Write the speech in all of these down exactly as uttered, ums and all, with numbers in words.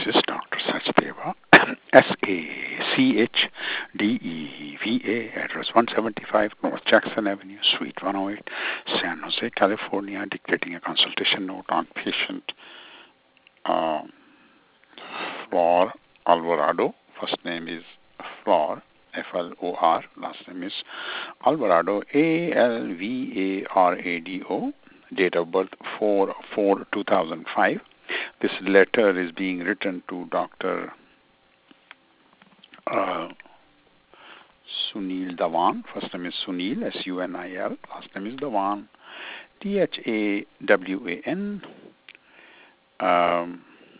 is Doctor Sachdeva, S A C H D E V A, address one seventy-five North Jackson Avenue, Suite one oh eight, San Jose, California, dictating a consultation note on patient uh, Flor Alvarado. First name is Flor, F L O R. Last name is Alvarado, A L V A R A D O. Date of birth four four two thousand five. This letter is being written to Doctor Uh, Sunil Dhawan. First name is Sunil, S U N I L. Last name is Dhawan, D H A W A N. Um,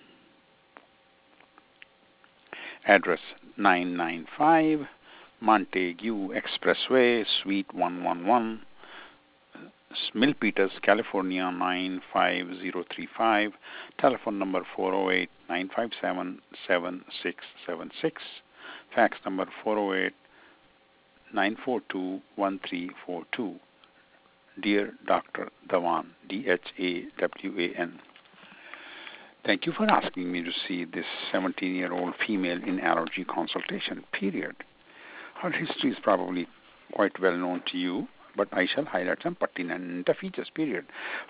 address nine ninety-five Montague Expressway, Suite one eleven, Milpitas, California nine five zero three five. Telephone number four oh eight, nine five seven, seven six seven six. Fax number four oh eight, nine four two, one three four two. Dear Doctor Dhawan, D H A W A N. Thank you for asking me to see this seventeen-year-old female in allergy consultation, period. Her history is probably quite well known to you, but I shall highlight some pertinent features, period.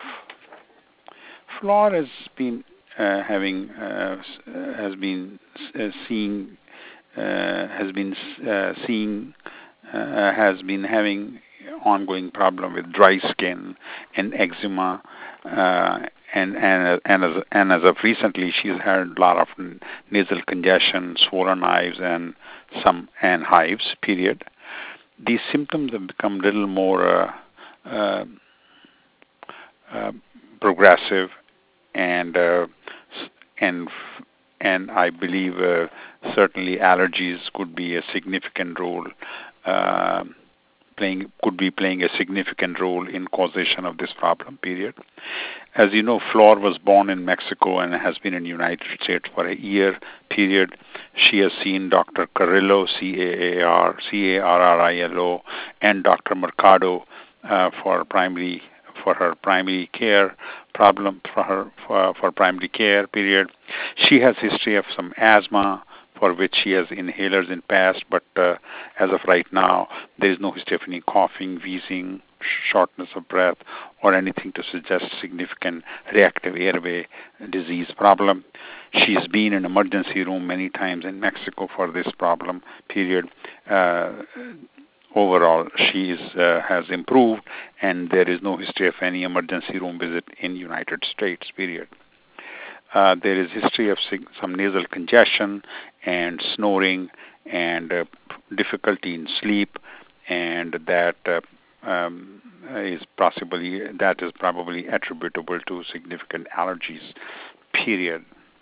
Flor has been uh, having, uh, has been uh, seeing, uh, has been uh, seeing, uh, has been having ongoing problem with dry skin and eczema, uh, and and and as and as of recently, she's had a lot of nasal congestion, swollen eyes, and some and hives. Period. These symptoms have become a little more uh, uh, uh, progressive, and uh, and and I believe uh, certainly allergies could be a significant role. Uh, playing could be playing a significant role in causation of this problem, period. As you know, Flor was born in Mexico and has been in the United States for a year, period. She has seen Doctor Carrillo, C A A R, C A R R I L O, and Doctor Mercado uh, for primary for her primary care problem for her for, for primary care, period. She has history of some asthma, for which she has inhalers in past, but uh, as of right now, there is no history of any coughing, wheezing, shortness of breath, or anything to suggest significant reactive airway disease problem. She's been in emergency room many times in Mexico for this problem, period. Uh, overall, she is, uh, has improved, and there is no history of any emergency room visit in United States, period. Uh, there is history of some nasal congestion and snoring and uh, difficulty in sleep, and that uh, um, is possibly that is probably attributable to significant allergies. Period.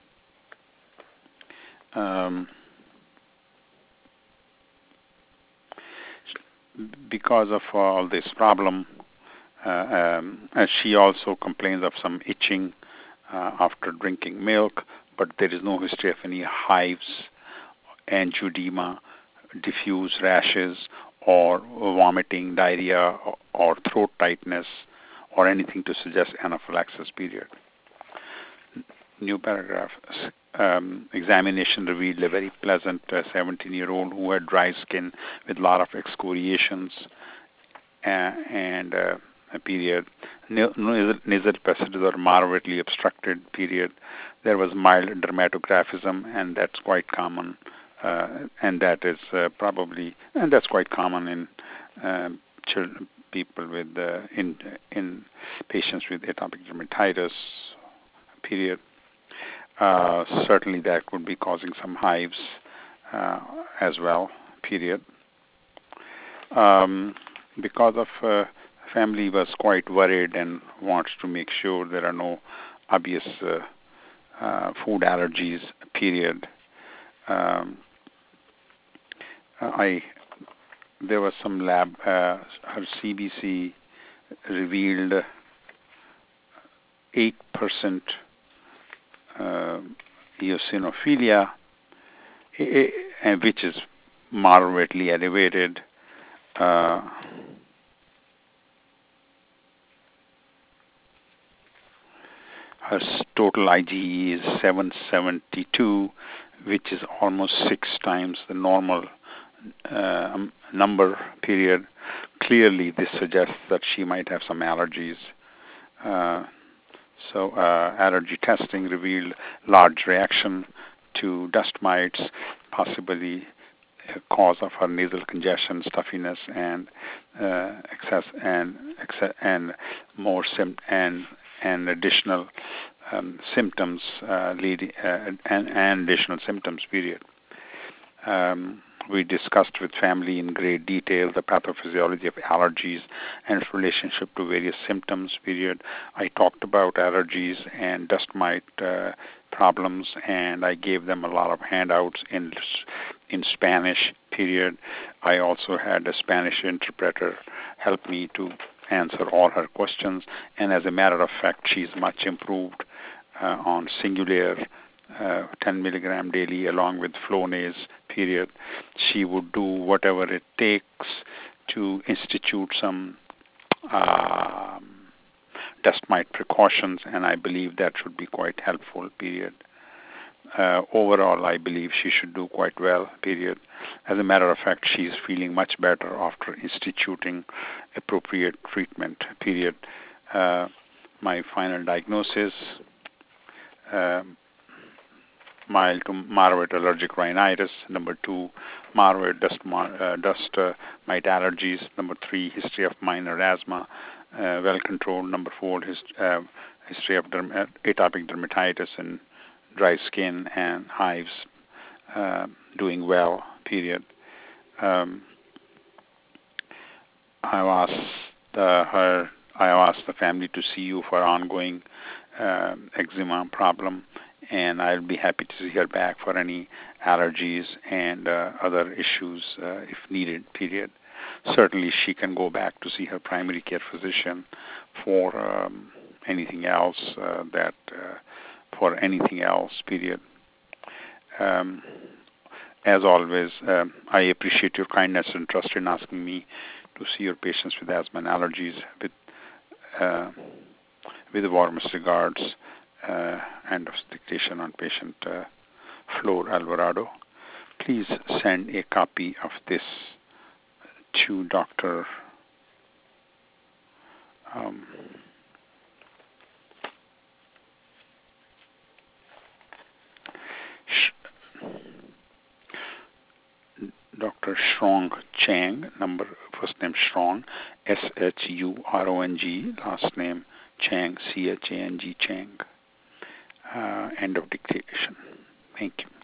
Um, because of all this problem, uh, um, she also complains of some itching Uh, after drinking milk, but there is no history of any hives, angioedema, diffuse rashes, or vomiting, diarrhea, or, or throat tightness, or anything to suggest anaphylaxis, period. New paragraph. Um, examination revealed a very pleasant seventeen-year-old uh, who had dry skin with a lot of excoriations uh, and uh, a period. Nasal, nasal passages are moderately obstructed, period. There was mild dermatographism, and that's quite common, uh, and that is uh, probably, and that's quite common in uh, children, people with, uh, in in patients with atopic dermatitis, period. Uh, certainly, that could be causing some hives uh, as well, period. Um, because of uh, family was quite worried and wants to make sure there are no obvious uh, uh, food allergies, period. Um, I there was some lab, uh, her C B C revealed eight percent uh, eosinophilia, which is moderately elevated. Uh, her total I G E is seven seventy-two, which is almost six times the normal uh, number period. Clearly, this suggests that she might have some allergies. Uh, so, uh, allergy testing revealed large reaction to dust mites, possibly a cause of her nasal congestion, stuffiness, and uh, excess and excess, and more sim- and and additional um, symptoms uh, leading uh, and, and additional symptoms. Period. Um, we discussed with family in great detail the pathophysiology of allergies and its relationship to various symptoms. Period. I talked about allergies and dust mite uh, problems, and I gave them a lot of handouts in in Spanish. Period. I also had a Spanish interpreter help me to answer all her questions, and as a matter of fact, she's much improved uh, on Singulair, uh, ten milligram daily, along with Flonase. Period. She would do whatever it takes to institute some uh, dust mite precautions, and I believe that should be quite helpful. Period. Uh, overall, I believe she should do quite well. Period. As a matter of fact, she's feeling much better after instituting appropriate treatment. Period. Uh, my final diagnosis: Uh, mild to moderate allergic rhinitis. Number two, moderate dust, uh, dust uh, mite allergies. Number three, history of minor asthma, uh, well controlled. Number four, hist- uh, history of derm- atopic dermatitis and dry skin and hives, uh, doing well. Period. Um, I've asked uh, her. I asked the family to see you for ongoing uh, eczema problem, and I'll be happy to see her back for any allergies and uh, other issues uh, if needed. Period. Certainly, she can go back to see her primary care physician for um, anything else uh, that uh, for anything else. Period. Um, as always, uh, I appreciate your kindness and trust in asking me to see your patients with asthma and allergies. With uh, with the warmest regards. Uh, end of dictation on patient uh, Flor Alvarado. Please send a copy of this to Doctor Um, Sh- Doctor Shrong Chang, number first name Shrong, S H U R O N G, last name Chang, C H A N G Chang. Uh, end of dictation. Thank you.